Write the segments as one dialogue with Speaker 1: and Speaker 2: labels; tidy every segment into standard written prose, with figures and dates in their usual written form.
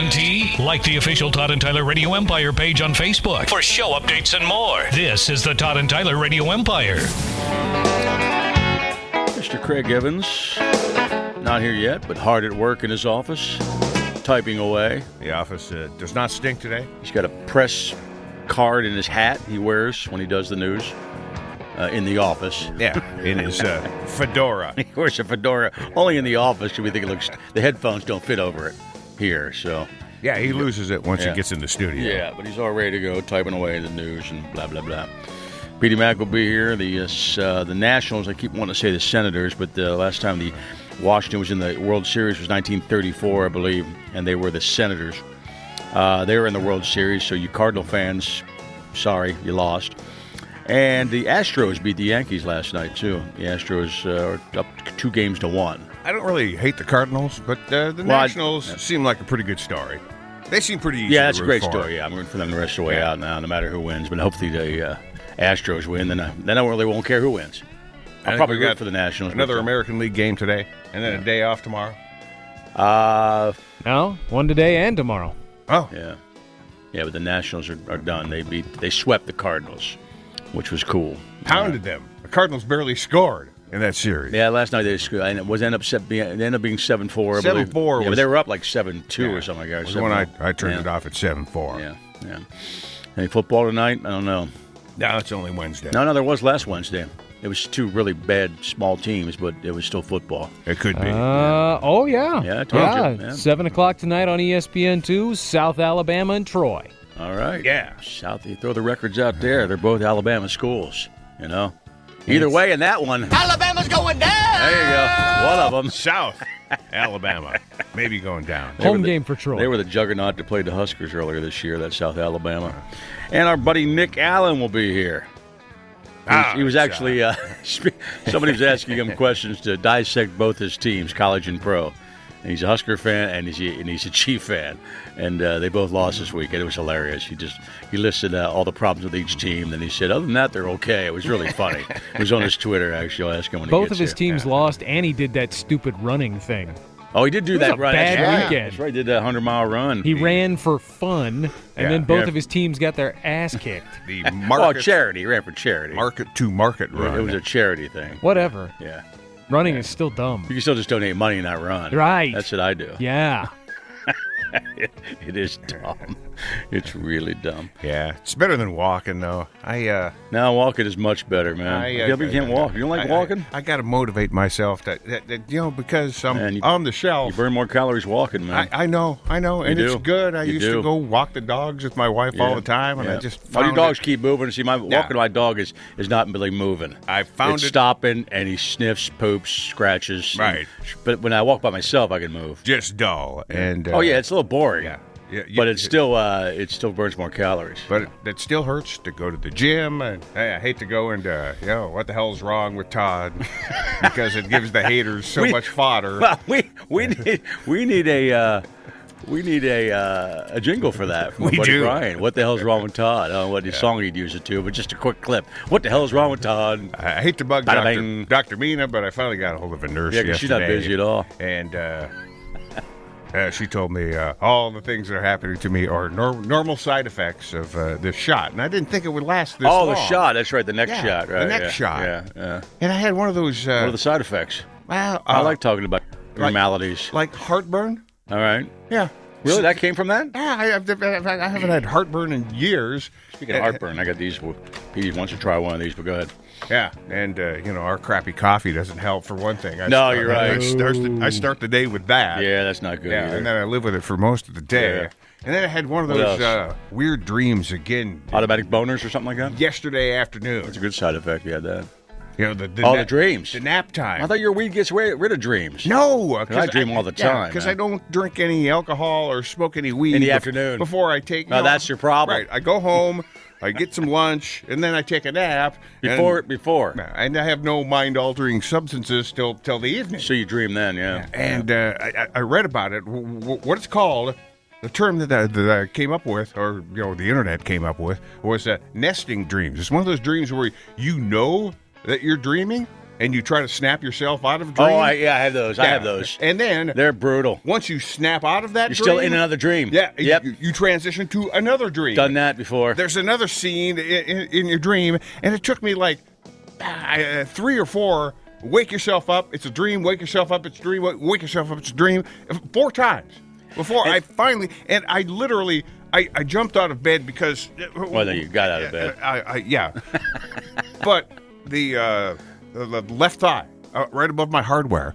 Speaker 1: TNT? Like the official Todd and Tyler Radio Empire page on Facebook for show updates and more. This is the Todd and Tyler Radio Empire.
Speaker 2: Mr. Craig Evans, not here yet, but hard at work in his office, typing away.
Speaker 3: The office does not stink today.
Speaker 2: He's got a press card in his hat he wears when he does the news in the office.
Speaker 3: Yeah, in his fedora.
Speaker 2: He wears a fedora only in the office because we think it looks. The headphones don't fit over it here, so.
Speaker 3: Yeah, he loses it once he gets in the studio.
Speaker 2: Yeah, but he's all ready to go, typing away the news and blah blah blah. Petey Mac will be here. The Nationals. I keep wanting to say the Senators, but the last time the Washington was in the World Series was 1934, I believe, and they were the Senators. They were in the World Series, so you Cardinal fans, sorry, you lost. And the Astros beat the Yankees last night, too. The Astros are up 2-1.
Speaker 3: I don't really hate the Cardinals, but the Nationals seem like a pretty good story. They seem pretty easy
Speaker 2: Yeah, that's
Speaker 3: to
Speaker 2: a
Speaker 3: root
Speaker 2: great
Speaker 3: for.
Speaker 2: story. Yeah, I'm rooting for them the rest of the way out now, no matter who wins. But hopefully the Astros win, then I really won't care who wins. I'll probably root for the Nationals.
Speaker 3: Another American League game today, and then a day off tomorrow.
Speaker 4: No, one today and tomorrow.
Speaker 3: Oh,
Speaker 2: yeah, but the Nationals are done. They swept the Cardinals, which was cool.
Speaker 3: Pounded them. The Cardinals barely scored in that series.
Speaker 2: Yeah, last night they ended up being 7-4.
Speaker 3: 7-4.
Speaker 2: Yeah, but they were up like 7-2 or something like that.
Speaker 3: It was when I turned it off at 7-4.
Speaker 2: Yeah. Any football tonight? I don't know.
Speaker 3: No, it's only Wednesday.
Speaker 2: No, there was last Wednesday. It was two really bad small teams, but it was still football.
Speaker 3: It could be.
Speaker 4: Oh, yeah.
Speaker 2: Yeah, I told you. Yeah.
Speaker 4: 7 o'clock tonight on ESPN2, South Alabama and Troy.
Speaker 2: All right.
Speaker 3: Yeah.
Speaker 2: South, you throw the records out there. They're both Alabama schools, you know. Either way in that one.
Speaker 5: Alabama's going down!
Speaker 2: There you go. One of them.
Speaker 3: South Alabama. Maybe going down.
Speaker 4: Home game for Troy.
Speaker 2: They were the juggernaut that played the Huskers earlier this year, that's South Alabama. And our buddy Nick Allen will be here. He was actually, somebody was asking him questions to dissect both his teams, college and pro. And he's a Husker fan, and he's a Chief fan. And they both lost this week, and it was hilarious. He listed all the problems with each team, and he said, other than that, they're okay. It was really funny. It was on his Twitter, actually. I'll ask him when he
Speaker 4: Both
Speaker 2: gets
Speaker 4: of his
Speaker 2: here.
Speaker 4: teams lost, and he did that stupid running thing.
Speaker 2: Oh, he did do that, right?
Speaker 4: Bad
Speaker 2: That's right.
Speaker 4: weekend.
Speaker 2: That's right. He did that 100-mile run.
Speaker 4: He ran for fun, and then both of his teams got their ass kicked.
Speaker 3: The
Speaker 2: charity. He ran for charity.
Speaker 3: Market run.
Speaker 2: It was a charity thing.
Speaker 4: Whatever.
Speaker 2: Yeah.
Speaker 4: Running is still dumb.
Speaker 2: You can still just donate money and not run.
Speaker 4: Right.
Speaker 2: That's what I do.
Speaker 4: Yeah.
Speaker 2: It is dumb. It's really dumb.
Speaker 3: Yeah. It's better than walking, though.
Speaker 2: Now walking is much better, man. You can't walk. You don't like walking?
Speaker 3: I got to motivate myself that because I'm on the shelf.
Speaker 2: You burn more calories walking, man.
Speaker 3: I know, and
Speaker 2: You
Speaker 3: it's
Speaker 2: do.
Speaker 3: good. I
Speaker 2: You
Speaker 3: used
Speaker 2: do.
Speaker 3: to go walk the dogs with my wife all the time, and I just
Speaker 2: your
Speaker 3: found
Speaker 2: dogs keep moving. See, walking my dog is not really moving.
Speaker 3: I found
Speaker 2: it's
Speaker 3: it
Speaker 2: stopping, and he sniffs, poops, scratches.
Speaker 3: Right.
Speaker 2: But when I walk by myself, I can move.
Speaker 3: just dull. And
Speaker 2: It's a little boring.
Speaker 3: yeah.
Speaker 2: But it still burns more calories.
Speaker 3: But it still hurts to go to the gym, and I hate to go into what the hell's wrong with Todd because it gives the haters so much fodder.
Speaker 2: Well, we need a jingle for that from
Speaker 3: We
Speaker 2: our buddy
Speaker 3: do.
Speaker 2: Brian. What the hell's wrong with Todd? I don't know what his song he'd use it to, but just a quick clip. What the hell is wrong with Todd?
Speaker 3: I hate to bug
Speaker 2: Bada bing.
Speaker 3: Dr. Mina, but I finally got a hold of a nurse
Speaker 2: Yeah, 'cause she's not
Speaker 3: yesterday,
Speaker 2: busy at all.
Speaker 3: And she told me all the things that are happening to me are normal side effects of this shot. And I didn't think it would last this long.
Speaker 2: Oh, the shot. That's right. The next
Speaker 3: Yeah,
Speaker 2: shot. Right.
Speaker 3: the next shot.
Speaker 2: Yeah.
Speaker 3: And I had one of those...
Speaker 2: What are the side effects?
Speaker 3: well,
Speaker 2: I like talking about your
Speaker 3: like-
Speaker 2: maladies.
Speaker 3: like heartburn.
Speaker 2: All right.
Speaker 3: Yeah.
Speaker 2: Really? That came from that?
Speaker 3: Yeah, I haven't had heartburn in years.
Speaker 2: Speaking of heartburn, I got these. Petey wants to try one of these, but go ahead.
Speaker 3: Yeah, and our crappy coffee doesn't help for one thing.
Speaker 2: You're right.
Speaker 3: I start the day with that.
Speaker 2: Yeah, that's not good
Speaker 3: Yeah,
Speaker 2: either.
Speaker 3: and then I live with it for most of the day.
Speaker 2: Yeah.
Speaker 3: And then I had one of
Speaker 2: What
Speaker 3: those
Speaker 2: else?
Speaker 3: weird dreams again
Speaker 2: Automatic boners or something like that?
Speaker 3: yesterday afternoon.
Speaker 2: That's a good side effect. You had that.
Speaker 3: The
Speaker 2: dreams.
Speaker 3: the nap time.
Speaker 2: I thought your weed gets rid of dreams.
Speaker 3: No,
Speaker 2: I dream all the time,
Speaker 3: because
Speaker 2: man.
Speaker 3: I don't drink any alcohol or smoke any weed
Speaker 2: In the afternoon.
Speaker 3: before I take.
Speaker 2: No, that's your problem.
Speaker 3: Right, I go home, I get some lunch, and then I take a nap.
Speaker 2: Before.
Speaker 3: And I have no mind-altering substances till the evening.
Speaker 2: So you dream then, yeah.
Speaker 3: And I read about it. What it's called, the term that I came up with, or the internet came up with, was nesting dreams. It's one of those dreams where you know that you're dreaming, and you try to snap yourself out of a dream.
Speaker 2: Oh, I have those. I have those.
Speaker 3: And then
Speaker 2: They're brutal.
Speaker 3: once you snap out of that
Speaker 2: You're
Speaker 3: dream,
Speaker 2: still in another dream.
Speaker 3: Yeah.
Speaker 2: Yep.
Speaker 3: You transition to another dream.
Speaker 2: Done that before.
Speaker 3: There's another scene in your dream, and it took me like 3 or 4. Wake yourself up. It's a dream. Wake yourself up. It's a dream. Wake yourself up. It's a dream. 4 times before I finally, and I literally, I jumped out of bed because.
Speaker 2: Well, then you got out of bed.
Speaker 3: Yeah. But the left thigh, right above my hardware,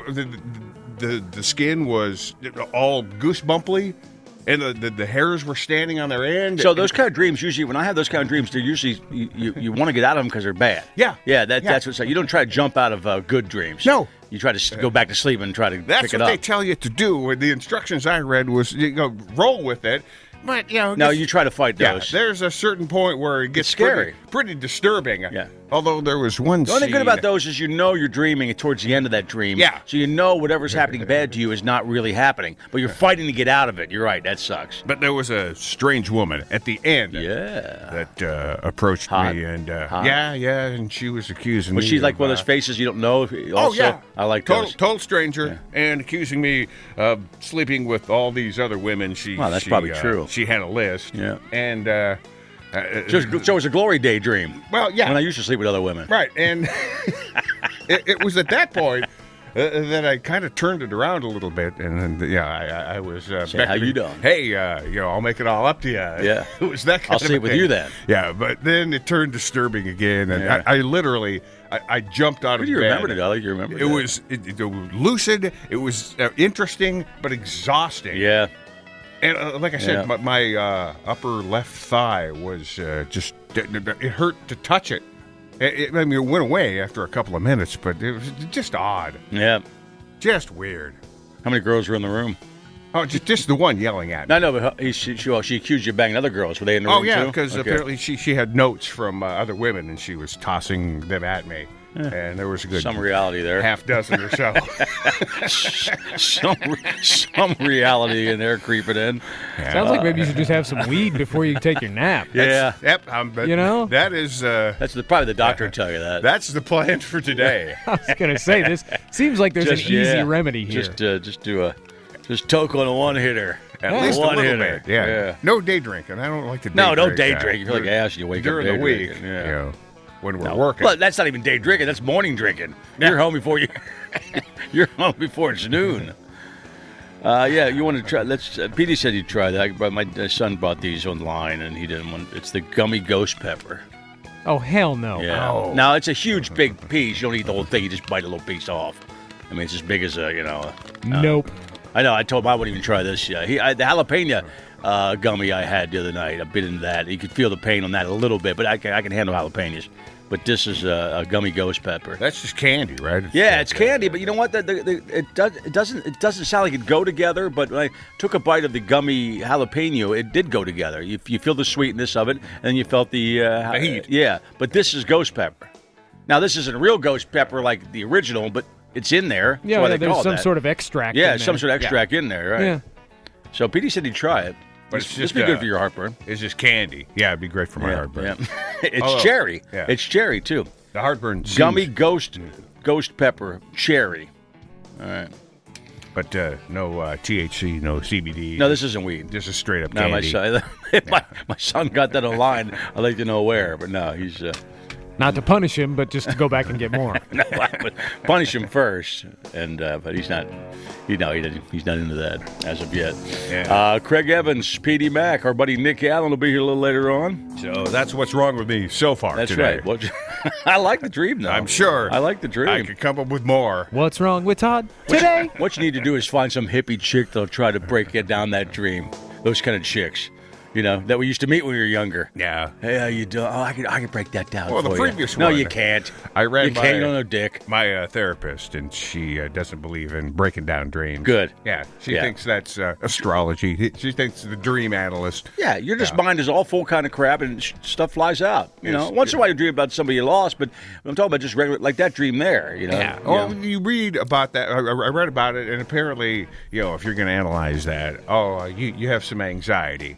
Speaker 3: the skin was all goosebumply. And the hairs were standing on their end.
Speaker 2: So those kind of dreams, usually, when I have those kind of dreams, they're usually, you want to get out of them because they're bad.
Speaker 3: Yeah.
Speaker 2: Yeah, that's what's like. You don't try to jump out of good dreams.
Speaker 3: No.
Speaker 2: You try to go back to sleep and try to pick it up.
Speaker 3: That's what they tell you to do. The instructions I read was, roll with it. But,
Speaker 2: No, you try to fight those.
Speaker 3: Yeah, there's a certain point where it gets
Speaker 2: scary.
Speaker 3: pretty disturbing.
Speaker 2: Yeah.
Speaker 3: Although there was one
Speaker 2: The only
Speaker 3: scene.
Speaker 2: good about those is you're dreaming towards the end of that dream.
Speaker 3: Yeah.
Speaker 2: So whatever's happening bad to you is not really happening. But you're fighting to get out of it. You're right. That sucks.
Speaker 3: But there was a strange woman at the end.
Speaker 2: Yeah.
Speaker 3: That approached
Speaker 2: Hot.
Speaker 3: me. And
Speaker 2: Hot.
Speaker 3: yeah, and she was accusing me.
Speaker 2: Was she like
Speaker 3: of,
Speaker 2: one of those faces you don't know? Also,
Speaker 3: Oh, yeah.
Speaker 2: I like
Speaker 3: total,
Speaker 2: those.
Speaker 3: Total stranger and accusing me of sleeping with all these other women.
Speaker 2: Wow, that's probably true.
Speaker 3: She had a list.
Speaker 2: Yeah.
Speaker 3: And
Speaker 2: So it was a glory day dream.
Speaker 3: well, yeah.
Speaker 2: When I used to sleep with other women.
Speaker 3: Right, and it was at that point that I kind of turned it around a little bit, and then, I was
Speaker 2: Say, how you doing?
Speaker 3: Hey, I'll make it all up to you.
Speaker 2: Yeah.
Speaker 3: It was that kind
Speaker 2: I'll
Speaker 3: of
Speaker 2: sleep
Speaker 3: a
Speaker 2: with
Speaker 3: thing.
Speaker 2: you then.
Speaker 3: Yeah, but then it turned disturbing again, and
Speaker 2: Yeah.
Speaker 3: I literally I jumped out of
Speaker 2: You
Speaker 3: bed.
Speaker 2: remembered it, Alec. You remembered
Speaker 3: It was lucid. It was interesting, but exhausting.
Speaker 2: Yeah.
Speaker 3: And like I said,
Speaker 2: Yeah.
Speaker 3: my upper left thigh was just, it hurt to touch it. It went away after a couple of minutes, but it was just odd.
Speaker 2: Yeah.
Speaker 3: Just weird.
Speaker 2: How many girls were in the room?
Speaker 3: Oh, just the one yelling at me.
Speaker 2: No, but she accused you of banging other girls. Were they in the room
Speaker 3: Oh, yeah,
Speaker 2: too?
Speaker 3: because
Speaker 2: Okay.
Speaker 3: apparently she had notes from other women, and she was tossing them at me. And there was a good
Speaker 2: Some reality there.
Speaker 3: half dozen or so.
Speaker 2: some reality in there creeping in.
Speaker 4: Sounds like maybe you should just have some weed before you take your nap.
Speaker 2: Yeah.
Speaker 3: Yep. That is...
Speaker 2: That's probably the doctor would tell you that.
Speaker 3: That's the plan for today.
Speaker 4: I was going to say, this seems like there's an easy remedy here.
Speaker 2: Just toke on a one hitter.
Speaker 3: At least a
Speaker 2: one
Speaker 3: little
Speaker 2: hitter.
Speaker 3: bit. Yeah. No day drinking. I don't like to day
Speaker 2: No,
Speaker 3: drink.
Speaker 2: don't day drink. You feel like ass. You wake
Speaker 3: during
Speaker 2: up
Speaker 3: the
Speaker 2: day
Speaker 3: week.
Speaker 2: drinking. Yeah.
Speaker 3: When we're working.
Speaker 2: Well, that's not even day drinking. That's morning drinking. You're home before you're home before it's noon. You want to try? Petey said he'd try that, but my son bought these online and he didn't want. It's the gummy ghost pepper.
Speaker 4: Oh, hell no.
Speaker 2: Yeah.
Speaker 3: Oh.
Speaker 2: Now it's a huge, big piece. You don't eat the whole thing. You just bite a little piece off. I mean, it's as big as
Speaker 4: Nope.
Speaker 2: I know. I told him I wouldn't even try this. The jalapeno gummy I had the other night. I bit into that. You could feel the pain on that a little bit, but I can handle jalapenos. But this is a gummy ghost pepper.
Speaker 3: That's just candy, right?
Speaker 2: It's candy. But you know what? It doesn't sound like it go together. But when I took a bite of the gummy jalapeno, it did go together. You feel the sweetness of it, and then you felt the
Speaker 3: heat.
Speaker 2: Yeah, but this is ghost pepper. Now this isn't real ghost pepper like the original, but it's in there.
Speaker 4: Yeah,
Speaker 2: That's why they
Speaker 4: there's
Speaker 2: call it
Speaker 4: some
Speaker 2: that.
Speaker 4: sort of extract.
Speaker 2: Yeah,
Speaker 4: in
Speaker 2: some
Speaker 4: there.
Speaker 2: sort of extract in there, right?
Speaker 4: Yeah.
Speaker 2: So Petey said he'd try it.
Speaker 3: But it's
Speaker 2: This
Speaker 3: just
Speaker 2: be good for your heartburn.
Speaker 3: It's just candy. Yeah, it'd be great for my heartburn.
Speaker 2: Yeah. It's
Speaker 3: Although,
Speaker 2: cherry.
Speaker 3: yeah.
Speaker 2: It's cherry too.
Speaker 3: The heartburn seems,
Speaker 2: Gummy ghost pepper cherry. All right.
Speaker 3: but no THC, no CBD.
Speaker 2: No, this isn't weed.
Speaker 3: This is straight up
Speaker 2: No,
Speaker 3: candy.
Speaker 2: my son got that online. I'd like to know where, but no, he's
Speaker 4: Not to punish him, but just to go back and get more.
Speaker 2: no, I would punish him first, and but he's not. He's not into that as of yet.
Speaker 3: Yeah.
Speaker 2: Craig Evans, PD Mac, our buddy Nick Allen will be here a little later on.
Speaker 3: So that's what's wrong with me so far
Speaker 2: That's
Speaker 3: today.
Speaker 2: right. Well, I like the dream, though.
Speaker 3: I'm sure.
Speaker 2: I like the dream.
Speaker 3: I could come up with more.
Speaker 4: What's wrong with Todd today?
Speaker 2: What you need to do is find some hippie chick that'll try to break it down that dream. Those kind of chicks, that we used to meet when we were younger.
Speaker 3: Yeah.
Speaker 2: Hey, how you doing? Oh, I can break that down.
Speaker 3: Well, the
Speaker 2: for
Speaker 3: previous
Speaker 2: you. No,
Speaker 3: one,
Speaker 2: you can't.
Speaker 3: I read
Speaker 2: you can't. You don't know dick.
Speaker 3: my therapist, and she doesn't believe in breaking down dreams.
Speaker 2: Good.
Speaker 3: Yeah. She
Speaker 2: Yeah.
Speaker 3: thinks that's astrology. She thinks the dream analyst.
Speaker 2: Yeah, your just mind is all full kind of crap, and stuff flies out. Once in a while you dream about somebody you lost, but I'm talking about just regular, like that dream there.
Speaker 3: Yeah. Well, you read about that. I read about it, and apparently, if you're going to analyze that, you have some anxiety.
Speaker 2: Well, yeah.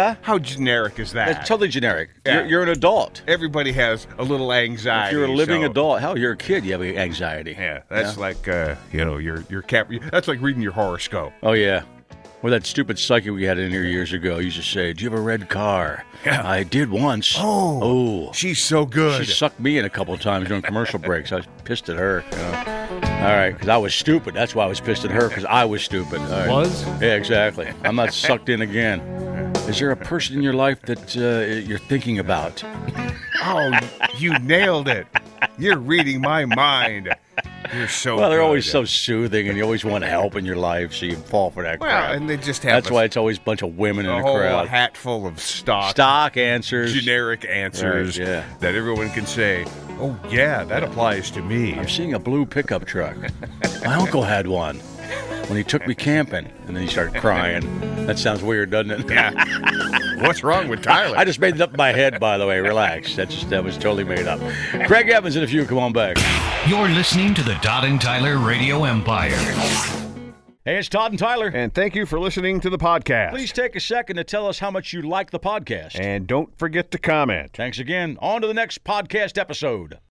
Speaker 2: Yeah?
Speaker 3: How generic is that?
Speaker 2: It's totally generic.
Speaker 3: Yeah.
Speaker 2: You're an adult.
Speaker 3: Everybody has a little anxiety.
Speaker 2: If you're a living
Speaker 3: so-
Speaker 2: adult, hell, you're a kid, you have anxiety.
Speaker 3: Yeah, that's like your cap. That's like reading your horoscope.
Speaker 2: Oh, yeah. Or that stupid psychic we had in here years ago used to say, "Do you have a red car?"
Speaker 3: Yeah.
Speaker 2: I did once.
Speaker 3: Oh, she's so good.
Speaker 2: She sucked me in a couple of times during commercial breaks. I was pissed at her. All right, because I was stupid. That's why I was pissed at her, because I was stupid. All right.
Speaker 4: Was?
Speaker 2: Yeah, exactly. I'm not sucked in again. Is there a person in your life that you're thinking about?
Speaker 3: Oh, you nailed it. You're reading my mind. You're so
Speaker 2: Well, they're
Speaker 3: good.
Speaker 2: always so soothing, and you always want help in your life, so you fall for that
Speaker 3: Well,
Speaker 2: crap.
Speaker 3: and they just have
Speaker 2: That's why it's always a bunch of women in
Speaker 3: a
Speaker 2: the
Speaker 3: whole
Speaker 2: crowd.
Speaker 3: hat full of stock
Speaker 2: answers.
Speaker 3: generic answers
Speaker 2: Right, yeah.
Speaker 3: that everyone can say, "Oh yeah, that applies to me."
Speaker 2: I'm seeing a blue pickup truck. My uncle had one when he took me camping, and then he started crying. That sounds weird, doesn't it?
Speaker 3: Yeah. What's wrong with Tyler?
Speaker 2: I just made it up in my head, by the way. Relax. That was totally made up. Craig Evans in a few. Come on back.
Speaker 1: You're listening to the Todd and Tyler Radio Empire.
Speaker 2: Hey, it's Todd and Tyler.
Speaker 3: And thank you for listening to the podcast.
Speaker 2: Please take a second to tell us how much you like the podcast.
Speaker 3: And don't forget to comment.
Speaker 2: Thanks again. On to the next podcast episode.